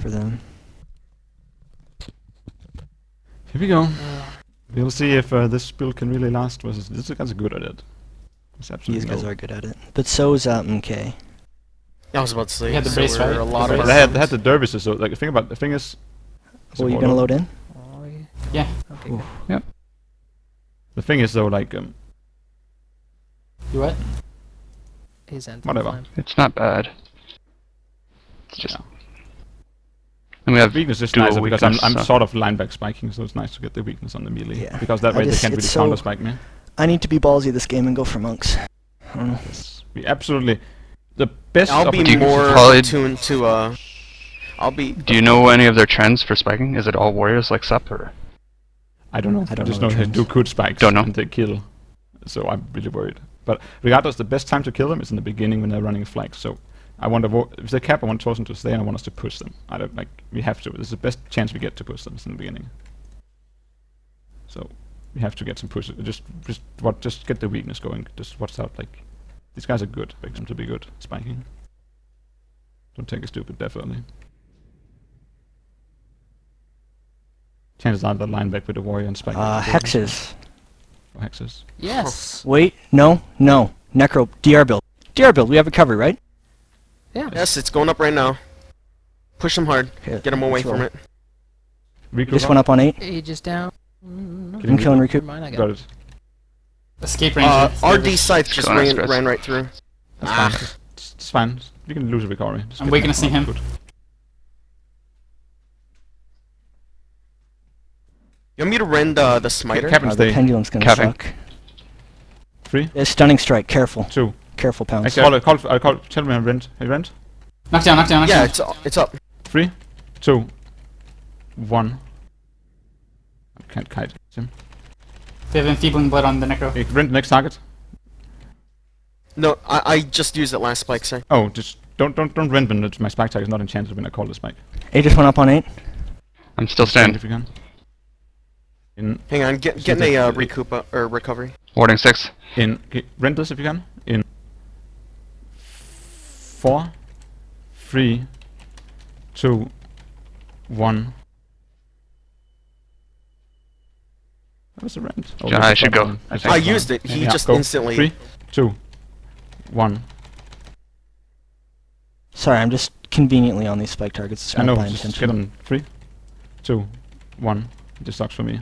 for them. Here we go. We'll see if this build can really last versus this guy's good at it. These guys are good at it. But so is MK. I was about to say. You had the base, right? A lot of They had the dervishes, so like the thing is. Oh, you gonna load in? Oh, yeah. Okay. Good. Yep. The thing is though, like You what? His end. whatever. It's not bad. It's just. Yeah. And we have Weakness is dual nicer because weakness, I'm so- sort of lineback spiking, so it's nice to get the weakness on the melee. Yeah. Because that way they can't really it's counter so- spike me. I need to be ballsy this game and go for monks. I don't know. Yes. We absolutely the best. I'll be opportunity- more Probably- attuned to I'll be. Do you know any of their trends for spiking? Is it all warriors like Sup or? I don't know. I don't just know know the they do trends. good spikes. Don't know. And they kill. So I'm really worried. But regardless, the best time to kill them is in the beginning when they're running flags. So I want to if they cap, I want Torsen to stay and I want us to push them. I don't like we have to. This is the best chance we get to push them is in the beginning. So we have to get some push. Just get the weakness going. Just watch out. Like these guys are good. Expect them to be good spiking. Don't take a stupid definitely. Chances are they'll line back with the warrior and spike. Hexes. Oh, hexes. Yes. Wait, no. Necro, DR build. DR build, we have recovery, right? Yeah. Yes, it's going up right now. Push them hard. Okay, Get them away let's from roll. it. Recruit Just went up on 8. Age is down. Getting I'm killing recoup. Recoup. Never mind, I got Got it. it. Escape ranger. RD Scythe just Go on, Express. ran right through. That's fine. It's fine. You can lose a recovery. Just I'm get weaknessing him. Good. You want me to rend the smiter? Captain The stay. pendulum's gonna Capping. suck. 3, Yeah, stunning strike, careful. 2. Careful, pounds. Actually, I'll call. Tell me, rent. Hey, rent. Knock down, knock down, knock Yeah, down. it's up. 3, 2, 1. I can't kite him. They have enfeebling blood on the necro. Okay, rent next target. No, I just used it last spike, sorry. Oh, just don't rent when my spike tag is not enchanted when I call the spike. 8 just went up on 8. I'm still Stand standing. if you can. In Hang on, getting a recoup or recovery. Warding 6. okay, rent this if you can. In 4, 3, 2, 1. That was a rent. Oh, Yeah, there's I a should button. go. I It's think. I fine. used it. He Yeah, just go. instantly. 3, 2, 1. Sorry, I'm just conveniently on these spike targets. It's I not know, by just intention. get on 3, 2, 1. It just sucks for me.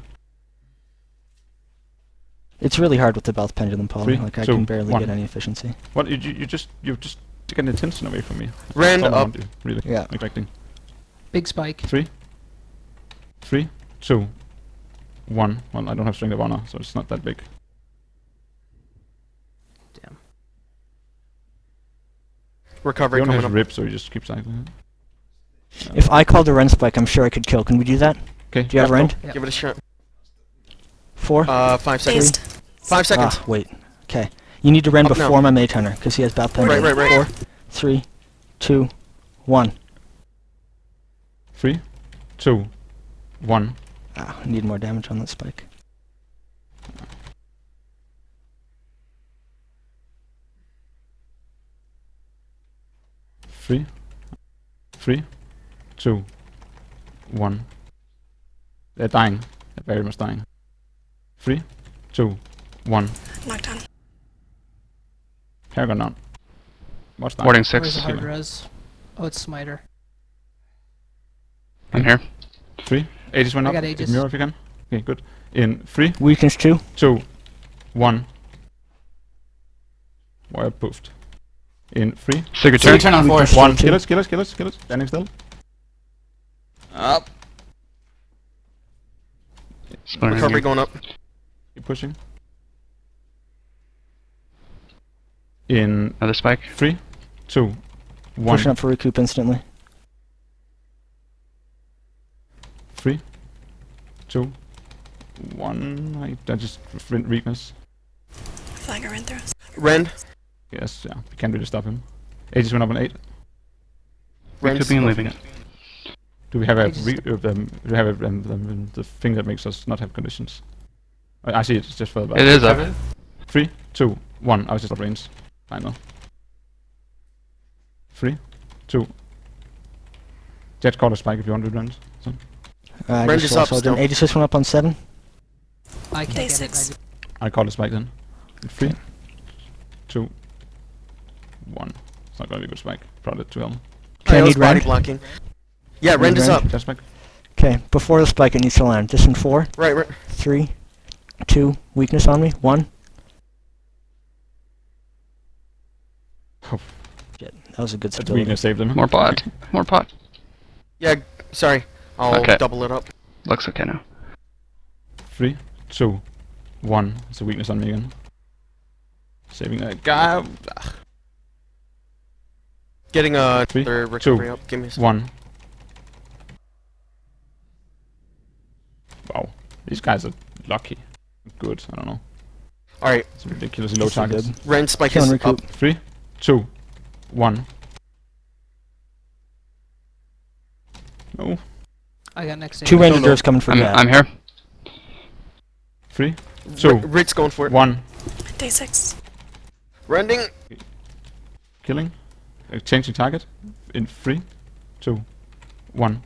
It's really hard with the Belt Pendulum poly. 3, Like, I 2, can barely 1. get any efficiency. What you're just taking attention away from me. Rend That's all I up. want you, really. Yeah. Neglecting. Big spike. 3, 2, 1. Well, I don't have strength of honor, so it's not that big. Damn. Recovery You don't coming have up. rip, so you just keep cycling it. If I called the Rend spike, I'm sure I could kill. Can we do that? Okay. Do you have Rend? Yep. Give it a shot. 4? 5 seconds. 5 seconds. Ah, wait. Okay. You need to Rend Up now. before my Mage Hunter, because he has Belt Pendulum. right. 4, 3, 2, 1. 3, 2, 1. Ah, I need more damage on that spike. Three, 2, 1. They're dying. They're very much dying. 3, 2, 1. Knocked on. Paragon down. What's that? Warding Where's 6. the hard res? Oh, it's Smiter. I'm here. 3. Aegis went I up. got Get Aegis. Mirror if you can. Okay, good. In 3, Weakness 2. 2, 1. Warrior poofed. In 3, Signature. Signature on 4. Weakness 1. two. Kill it. Standing still. Up. Splintering Recovery you. going up. Keep pushing. In Another spike. 3, 2, 1. Pushing up for recoup instantly. 3, 2, 1. I just weakness. Flagger ran through us. Rend. Yes, yeah. We can't really stop him. Aegis went up on 8. Rend. Recouping and leaving it. Do we have a Aegis- the thing that makes us not have conditions? I see it's just further back. It is up. 3, 2, 1. I was just out of range. I know. 3, 2, Jet call a spike if you want to run. So. I Rend just is up also did still. Aegis just went up on 7. I can't Day get 6. it. I call a spike then. In 3, 2, 1. It's not gonna be a good spike. Probably 12. Okay, I I was need body Rend. blocking. Yeah, Rend is Rend. up. Jet spike. Okay, before the spike it needs to land. Just in 4, Right. 3, 2, weakness on me, 1. Oh. Shit, that was a good That stability. weakness saved them. More pot. More pot. Yeah, sorry. I'll Okay. double it up. Looks okay now. 3, 2, 1. It's a weakness on me again. Saving that guy. Getting Three, their recovery two, up. Give me a second. 1. Wow. These guys are lucky. Good. I don't know. Alright, It's ridiculously low This is targets. good. Rend spike Killing is recoup. up. 3, 2, 1. No. I got next. 2 Aegis. Rend Reserves coming for Gab. I'm here. 3, 2, Rit's going for it. 1. Day 6. Rending. Killing. Changing target. In 3, 2, 1.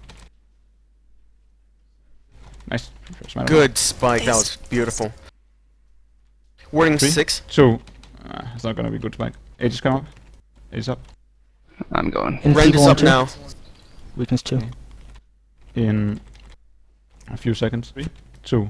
Nice. Smatter. Good spike. That was beautiful. Warding 3, 6. 2. It's not gonna be good spike. Aegis come up. Aegis up. I'm going. In Rend is feeble on up 2. now. Weakness 2. In a few seconds. 3, 2,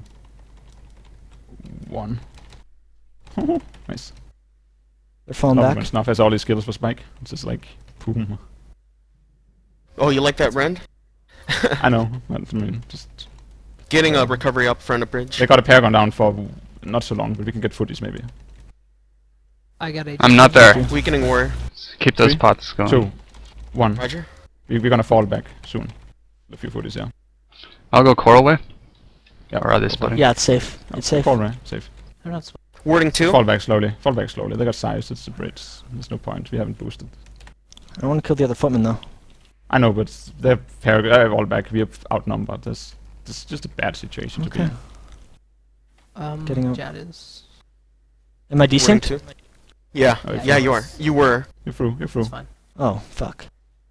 1. Nice. They're falling Oh, back. when Snuff has all these skills for spike. It's just like boom. Oh, you like that, Rend? I know. But, I mean, just Getting a recovery up front of bridge. they got a Paragon down for not so long, but we can get footies maybe. I got Aegis. I'm not there. Weakening warrior. Keep those 3, pots going. 2, 1. Roger. We're gonna fall back soon. A few footies, yeah. I'll go coral way. Yeah. Or are they splitting? Yeah, it's safe. No, It's safe. Fall right, safe. They're not. Warding 2. Fall back slowly. Fall back slowly. They got size. It's a bridge. There's no point. We haven't boosted. I don't want to kill the other footman though. I know, but they're all back. We are outnumbered. This is just a bad situation to be Okay. in. Getting out. Jad is. Am I Warding decent? 2. Yeah. Oh, Yeah, you are. You were. You're through. You're through. It's fine. Oh, fuck.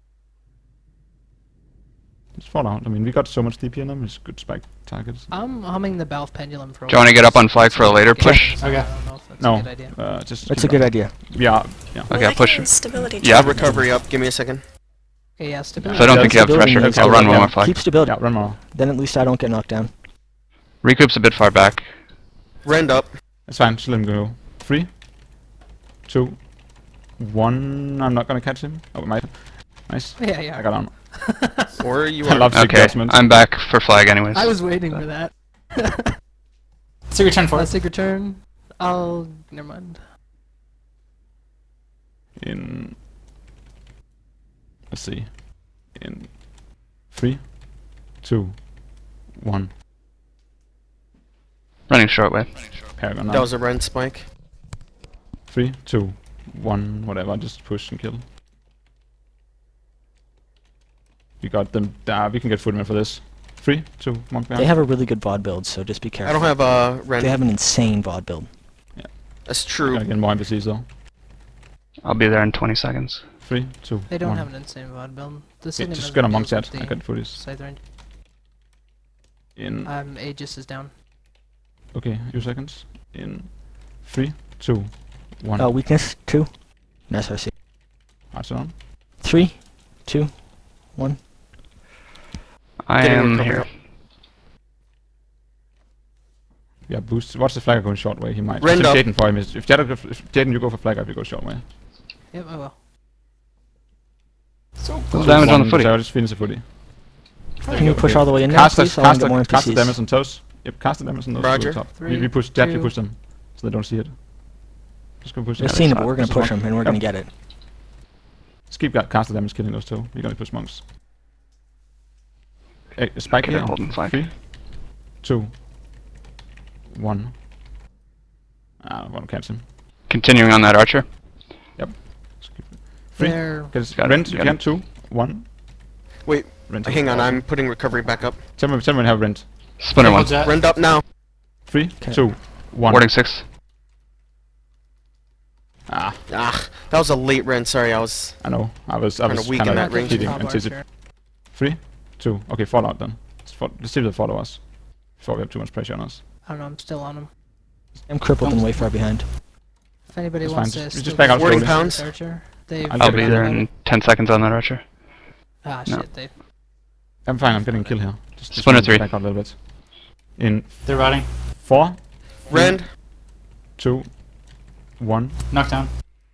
Just fall out. I mean, we got so much DP on them. It's good spike targets. I'm humming the Balf pendulum for. Do you want to get up on flag for a later Okay. push? I Okay. don't know if that's No. a good idea. Just. That's a keep good up. idea. Yeah. Yeah. Okay, I'll push it. Stability Yeah. check. Recovery up. Give me a second. Okay, yeah, stability. So I don't Yeah, think you have stability pressure. needs I'll to run go one down. more flag. Keep stability. Yeah. Run more. Then at least I don't get knocked down. Recoup's a bit far back. Rend up. It's fine. Just let him go. 3, 2, 1. I'm not gonna catch him. Oh, we might. Nice. Yeah, I yeah. got on. Or you I are. love sick Okay, judgment. I'm back for flag anyways. I was waiting for that. So return for Let's it. take a turn. I'll. Never mind. In. Let's see. In 3, 2, 1. Running short way. Paragon now. That was a Rend spike. 3, 2, 1. Whatever. Just push and kill. We got them. We can get footmen for this. 3, 2, 1. They have a really good VOD build, so just be I careful. don't have a Rend. They have an insane VOD build. That's We're true. gonna get more NPCs though. I'll be there in 20 seconds. 3, 2, They don't 1. have an insane VOD build. The Yeah, Signet just doesn't get a deal monk with chat. I the got footies. scythe range. In. Aegis is down. Okay, a few seconds. In 3, 2, 1. Weakness 2. SRC. Archer on. 3, 2, 1. I Getting am recovery here. up. Yeah, boost. Watch the flagger going short way. He might. Rend If up. Jaden for him. If Jaden, you go for flagger. If you go short way. Yep, I will. Little damage on the footy. So just finish the footy. Can you push all the way in now, Cast please? I want to get more cast the damage NPCs. on toes. Yep, cast the damage on those. Roger. To the top. 3, We push that. We 2. push them, so they don't see it. Just go push They've them. seen it, saw but it. we're going This to is push one. them, and we're Yep. going to get it. Just keep cast the damage, killing those two. We're gonna push monks. Hey, spike Okay, here. holding flag. 3, 2, 1. I won't catch him. Continuing on that archer. Just keep it. 3. They're. Get Got it, rent. You got can it. 2, 1. Wait, Rent. hang on. I'm putting recovery back up. Tell me when have rent. Splinter Triple one. jet. Rend up now. 3, 2, 1. Warding 6. Ah, Ah, that was a late Rend. Sorry, I was. I know. I was Kinda kind weak in of that range. keeping Top anticipate. archer. 3, 2. Okay, fall out then. Let's see if they follow us before we have too much pressure on us. I don't know, I'm still on him. I'm crippled and way far behind. If anybody That's wants fine, to just steal back out this slowly. this Pounds. Archer, they've I'll I'll get be it. there in 10 seconds on that archer. Ah, No. shit, they... I'm fine. I'm getting a kill here. Just Splinter need to 3. back out a little bit. In They're rotting. 4, Rend. 2, 1. Knockdown.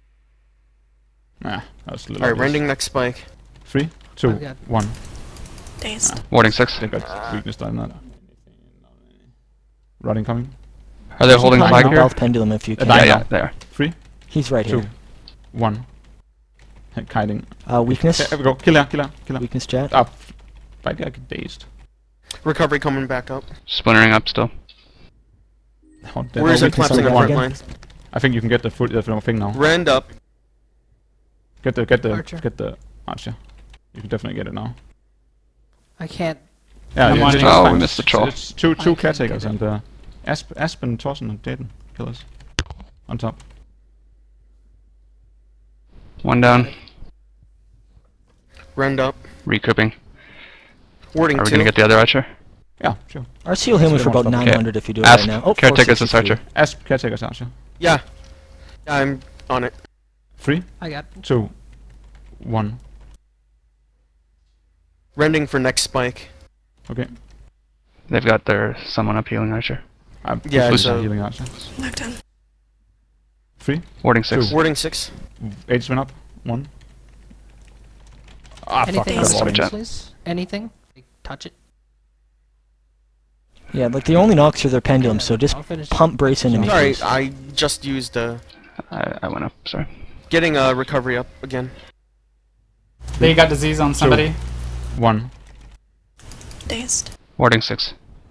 Nah, that was a little. Alright, obvious. rending next spike. 3, 2, I've got- 1. Dazed. Warding 6. They've got weakness on that. Rotting coming. Are they holding Dying flag now. here? Both pendulum if you can. dying Yeah, now. they are. 3, He's right 2, here. 1. Kiting. Weakness. There we go. Kill her. Weakness chat. Up. By the dazed. Recovery coming back up. Splintering up still. Oh, damn. Where's it weakness collapsing on on the front again. line? I think you can get the thing now. Rend up. Get the Archer. archer. You can definitely get it now. I can't... Yeah, I'm yeah, on it's it. Oh, fine. we missed the troll. It's two can't caretakers get and Aspen, Torsen, and Dayton killers on top. One down. Rend up. Recouping. Warding Are we 2. gonna get the other archer? Yeah, sure. RC will heal me for about Okay. 900 if you do it Asp. right now. Oh, Caretakers this 463. archer. Caretakers archer. Yeah. I'm on it. 3, I got... 2, 1. Rending for next spike. Okay. They've got their someone up healing archer. I'm Yeah, pushing so- healing archer. Knockdown. 3, Warding 6. Warding 6. Aegis went up. 1. Ah, fuck. Anything That's else? on warding. Chat. please? Anything? Like, touch it. Yeah, like the only knocks are their pendulums, so just I'll finish. pump brace into me. Sorry, please. I just used I went up, sorry. getting a recovery up again. They got disease on somebody. 1. Dazed. Warding 6.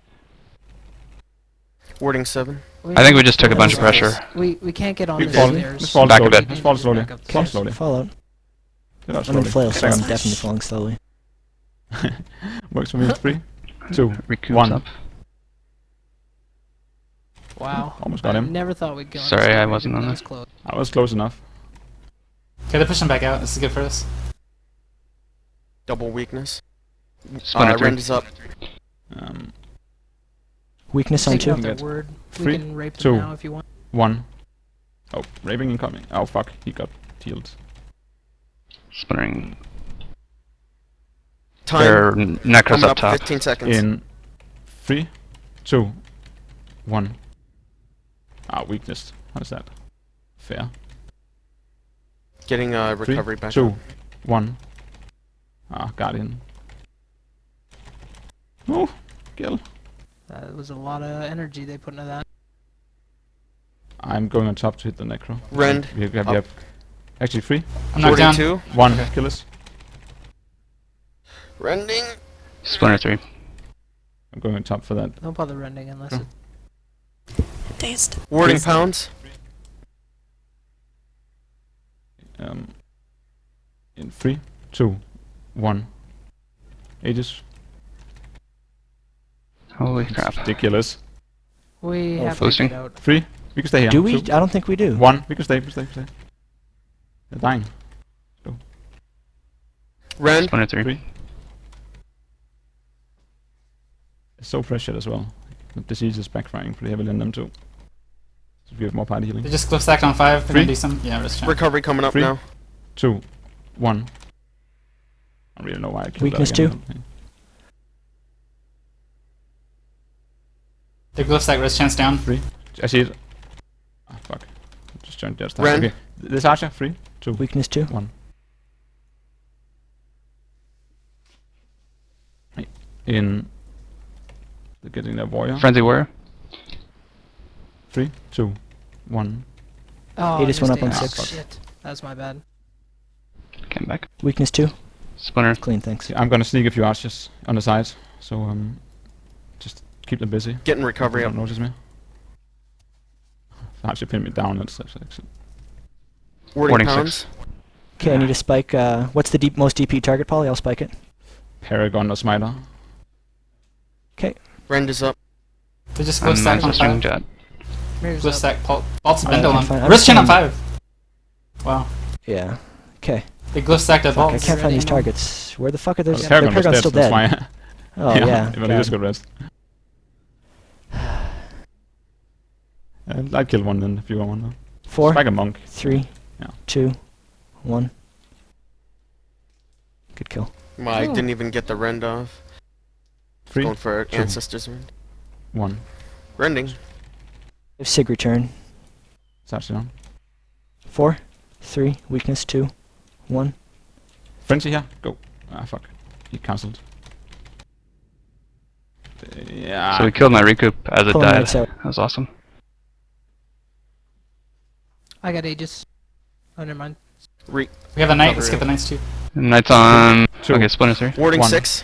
Warding 7. I think we just took a bunch of pressure. We can't get on We the fall. stairs. Let's fall Back a slowly. bit. Let's fall slowly. Back up. Fall Okay. slowly. Fall out. Get out I'm in slowly. flail, so I'm Second. definitely falling slowly. Works for me. 3, 2, Recoups 1. up. Wow. Almost got him. Never thought we'd go. on Sorry, this I area, wasn't but on that there. was close. I was close enough. Okay, they're pushing back out. This is good for us. Double weakness. Splinter 3. Rend is up. Weakness on Take 2. out their Get word. three, We can rape them 2, now if you want. 1. Oh, raving incoming. Oh fuck, he got healed. Splintering. Time. Their necros Coming up up top. 15 seconds. In 3, 2, 1. Ah, weakness. How is that? Fair. Getting a 3, recovery back 2, up. 1. Ah, Guardian. Oh, kill. That was a lot of energy they put into that. I'm going on top to hit the necro. Rend. We have, Up. actually 3, I'm knocked Warding down. 2. 1. Okay. Kill us. Rending. Splinter 3. I'm going on top for that. Don't bother rending unless Sure. it... Dazed. Warding Please. pounds. In 3, 2, 1. Aegis. Holy crap. Ridiculous. We have to boosting. get out. 3. We can stay here. Do we? 2, I don't think we do. 1. We can stay. They're dying. Rend. Splinter 3. 3. It's so pressured as well. The disease is backfiring pretty heavily on them too. So we have more party healing. They just glyph stacked on 5. They're 3, gonna do some. Yeah, wrist check. Recovery coming up 3, now. 2, 1. I don't really know why I killed Weakness that again. They glyph stack wrist chance down. 3. I see it. Ah, fuck. Just joined their stuff. Ren. Okay. This archer. 3, 2, Weakness 2. 1. In. They're getting their warrior. Frenzy Warrior. 3, 2, 1. Oh, He just went missed up on it. 6. Shit. That was my bad. Came back. Weakness 2. Splinter. Clean, thanks. I'm gonna sneak a few archers on the side, so just keep them busy. Getting recovery Don't up. notice me. Archer pinned me down. That's excellent. Warding Warding pounds. 6. Okay, I need to spike. What's the most DP target, Polly? I'll spike it. Paragon or Smiter. Rend is up. They just glyph And stacked on mine's a string 5. jet. Mirror's Glyph up. stack. Bolts I bundle can't on. find- I'm Wrist chain on seeing- 5. Wow. Yeah. Okay. They glyph stacked at Fuck, I balls. can't find these Ready? targets. Where the fuck are those? The Their Paragon was Paragon's dead, still dead. that's why. Oh yeah. But he just God. got rest. I'd kill one then if you want one. Though. 4, Spike a monk. 3, Yeah. 2, 1. Good kill. Well, I Ooh. didn't even get the rend off. 3, Going for 2, Ancestors rend. 1. Rending. If Sig return. Starts down. 4, 3, weakness 2, 1. Frenzy here. Go. Ah, fuck. He cancelled. Yeah. So we killed my recoup as it Pulling died. knights out. That was awesome. I got Aegis. Oh, never mind. We have the knight. Cover Let's it. get the knights too. Knight's on. 2. Okay, Splinter 3. Warding 1. 6.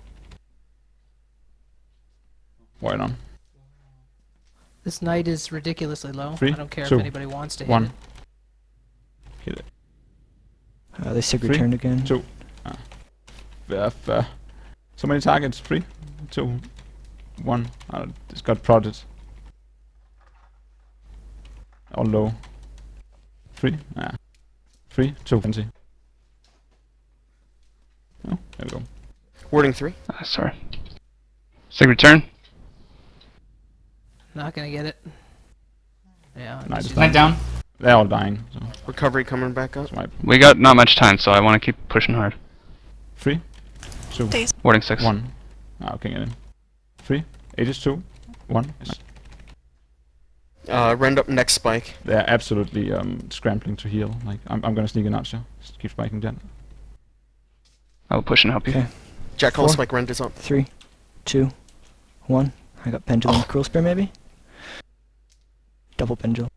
Right on. This knight is ridiculously low. 3, I don't care 2, if anybody wants to hit 1. it. Hit it. They Sig 3, returned again. 2. We have so many targets. 3, 2, 1. It's got prodded. All low. 3. 3, 2. Frenzy. Oh, there we go. Warding 3. Sorry. Sig return. Not gonna get it. Yeah. Knight just is Knight down. They're all dying. So Recovery coming back up. that's why. We got not much time, so I want to keep pushing hard. 3, 2, Dazed. Warding 6. 1. Okay, get him. 3. Aegis 2, 1. Rend up next spike. They're absolutely scrambling to heal. Like I'm gonna sneak an archer. Just keep spiking that. I will push and help you. Okay. Jack Hole 4. spike rend is up. 3, 2, 1. I got Pendulum Cruel Spear maybe? Double Pendulum.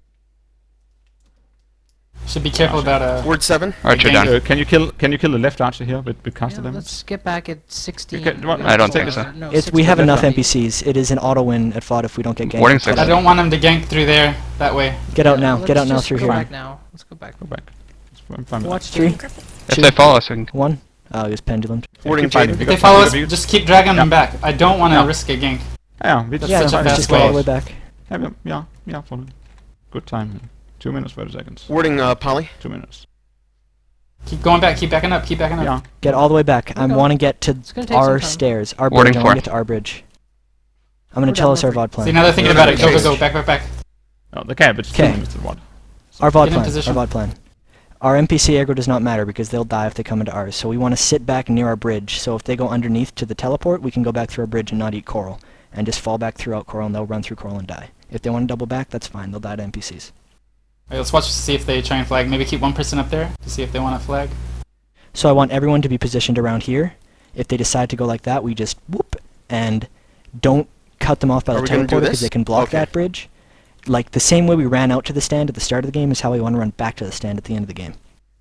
Should be careful about Ward 7. Archer Again, down. Can you kill the left archer here with caster Yeah, damage? let's get back at 16. Okay, what- I don't think so. No, We have 16. enough Left NPCs. It is an auto win at FOD if we don't get ganked. Warding Get 6. I out. don't want him to gank through there that way. Get out now. Let's Get out now just through go here. back now. Let's go back. Go back. I'm fine with Watch 3, Griffin. If 2, they follow us, we can. 1. Oh, he was pendulum. Warding keep fighting. Jaden. If got they follow us, time. just keep dragging them back. I don't want to Yeah. risk a gank. Yeah, we That's Yeah, such a let's fast just go all the way. way back. Yeah, follow. Good time. 2 minutes, 30 seconds. Warding Polly. 2 minutes. Keep going back. Keep backing up. Keep backing up. Yeah. Get all the way back. I Okay. want to get to It's gonna take our some time. stairs. Our Warding bridge. I want 4. to get to our bridge. I'm gonna We're tell down us our over. VOD plan. See, now they're thinking about it. Go, go, Chase. go. Back, back, back. Oh, they can, but it's 2 Okay. minutes to what? Our VOD Get in plan. position. Our VOD plan. Our NPC aggro does not matter because they'll die if they come into ours. So we want to sit back near our bridge. So if they go underneath to the teleport, we can go back through our bridge and not eat coral. And just fall back throughout coral and they'll run through coral and die. If they want to double back, that's fine. They'll die to NPCs. Alright, let's watch to see if they try and flag. Maybe keep one person up there to see if they want to flag. So I want everyone to be positioned around here. If they decide to go like that, we just whoop and don't cut them off by Are the we gonna do teleporter because this? they can block Okay. that bridge. Like the same way we ran out to the stand at the start of the game is how we want to run back to the stand at the end of the game.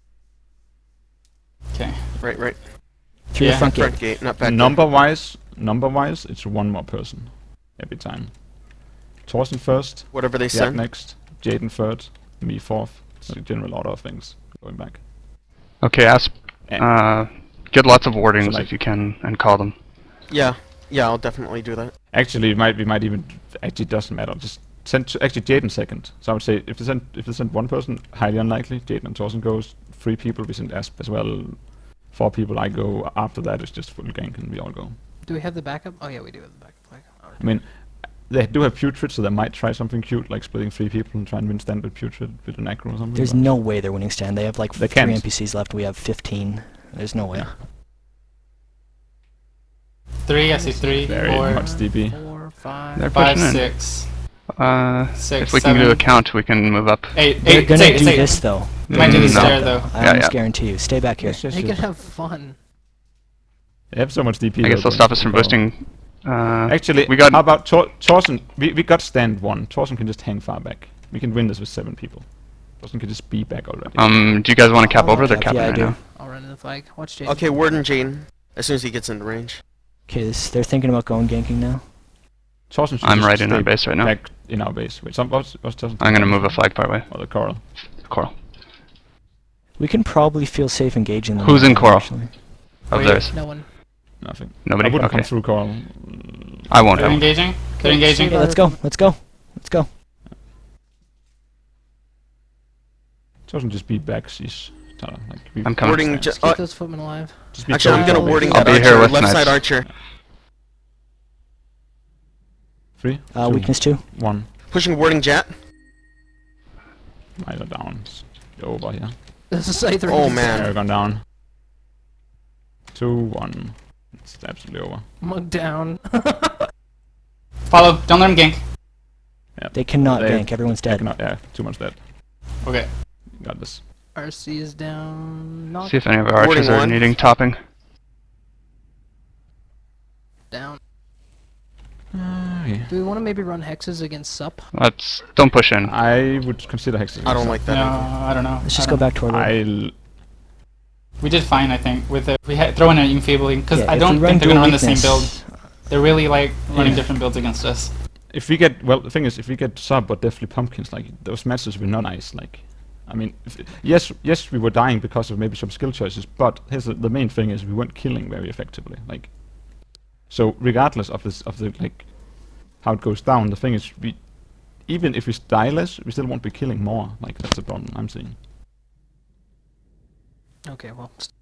Okay. Right. Through Yeah. the front gate. Front gate, not back. Number-wise, it's one more person every time. Torsten first, Whatever they Jack send. next, Jaden third, me fourth. So in general order of things going back. Okay, Asp. Get lots of wardings So, like- if you can and call them. Yeah, I'll definitely do that. Actually, we might even actually it doesn't matter. Just send actually Jaden second. So I would say if they send one person, highly unlikely. Jaden and Torsten goes. 3 people we send Asp as well. 4 people I go. After that it's just full gank and we all go. Do we have the backup? Oh yeah, we do have the backup flag. Alright. I mean, they do have putrid, so they might try something cute like splitting 3 people and try and win stand with putrid with an aggro or something. There's but no way they're winning stand. They have like They 3 can't. NPCs left. We have 15. There's no way. Yeah. 3, I see 3, Very 4, much DB. 4, 5. They're 5, pushing in. 6, If we can do a 7, count, we can move up. 8. They're 8. gonna It's 8. do It's 8. this though. Might do the No. stair though. I Yeah, almost yeah. guarantee you. Stay back here. Yes, yes, They can yes. have fun. They have so much DP. I guess though, they'll stop us but- from boosting. Actually, we got. how about Torsten? We got stand 1. Torsten can just hang far back. We can win this with 7 people. Torsten can just be back already. Do you guys want to cap I'll over? They're cap, capping yeah, I right do. now. I'll run in the flag. Watch Jaden. Okay, Warden Jane. As soon as he gets into range. Okay, they're thinking about going ganking now. Torsten should I'm just right in our stay base right now. Back in our base. Wait, what's Torsten? I'm gonna move a flag part way. Or the coral. Coral. We can probably feel safe engaging them. Who's in now, coral? actually. Of Wait. theirs. No one. Nothing. Nobody? I wouldn't come Okay. through coral. I won't. I They're won't. engaging. They're engaging. Okay, let's go. Let's go. Let's go. Torsten just be back. She's Tyler. Like, we I'm coming. Warding. Just keep those footmen alive. just be Actually, I'm careful. gonna warding I'll that be here archer. with Left knights. side archer. 3, Weakness 2. 1. Pushing warding jet. Either down. It's over here. This is Scyther. Oh man. Aragon down. 2, 1. It's absolutely over. Mug down. Follow. Don't let him gank. They cannot They- gank. Everyone's I dead. cannot, yeah, too much dead. Okay. Got this. RC is down. Knock See if any of our Warding archers are one. needing topping. down. Okay. Do we want to maybe run hexes against Sup? Don't push in. I would consider hexes. I don't like that. No, either. I don't know. Let's I just go don't- back to our lord. I'll We did fine, I think, with it. We throw in an Enfeebling, because Yeah, I if don't we think they're going to run the dual same build. weakness- They're really, like, running Yeah. different builds against us. If we get, well, the thing is, if we get sub or definitely pumpkins, like those matches were not nice. Like, I mean, yes, we were dying because of maybe some skill choices, but here's the main thing is we weren't killing very effectively. Like, so regardless of this, of the like, how it goes down, the thing is, we even if we die less, we still won't be killing more. Like that's the problem I'm seeing. Okay, well,